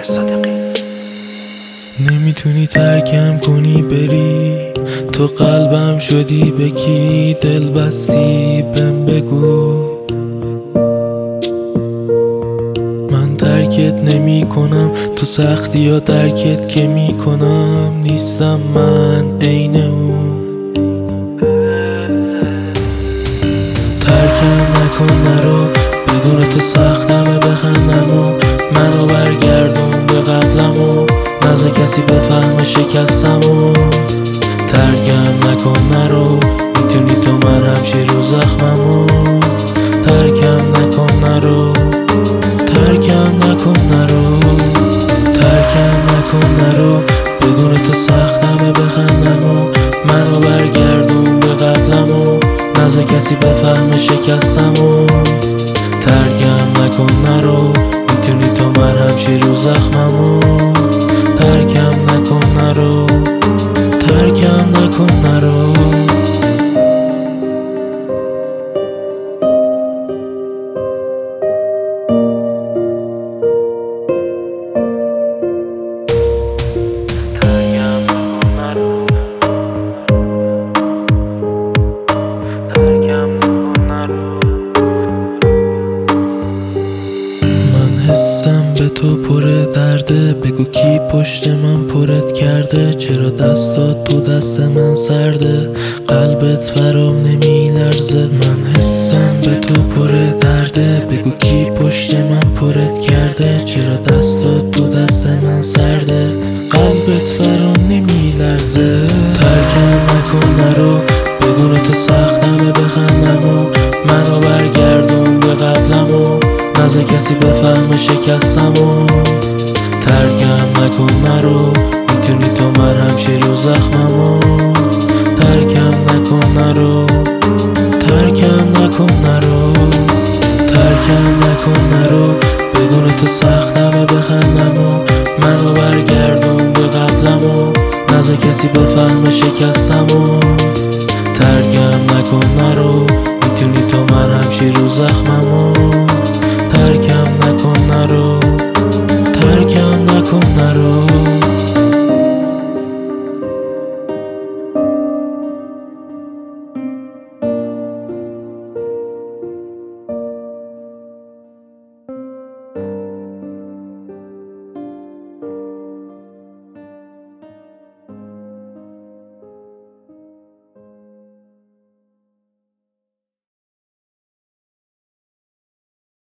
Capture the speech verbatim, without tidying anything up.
صادقی. نمیتونی ترکم کنی بری، تو قلبم شدی به کی دل بستی بهم بگو. من ترکت نمی کنم تو سختی یا درکت که می کنم، نیستم من عین اون. ترکم نکن نرو، بدون تو سختمه بخندم و منو برگردون به قبلمو، نذار کسی بفهمه شکستمو. ترکم نکن نرو، میتونی تو مرهم شی رو زخممو. ترکم نکن نرو، ترکم نکن نرو، ترکم نکن نرو، بدون تو سختمه بخندم و منو برگردون به قبلمو، نذار کسی بفهمه شکستمو. ترکم نکن نرو، میتونی تو مرهم شی رو زخممو. ترکم نکن نرو، ترکم نکن نرو. حسم به تو پر درده، بگو کی پشت من پرت کرده، چرا دستات تو دست من سرده، قلبت برام نمی لرزه. من حسم به تو پر درده، بگو کی پشت من پرت کرده، چرا دستات تو دست من سرده، قلبت برام نمی لرزه. ترکم نکن نرو، بدون تو سختمه بخندم و منو برگردون به قبلمو، نذار کسی بفهمه شکستمو. ترکم نکن نرو، میتونی تو مرهم شی رو زخممو. ترکم نکن نرو، ترکم نکن نرو، ترکم نکن نرو، بدون تو سختمه بخندم و منو برگردون به قبلمو، نذار کسی بفهمه شکستمو. ترکم نکن نرو، میتونی تو مرهم شی رو زخممو.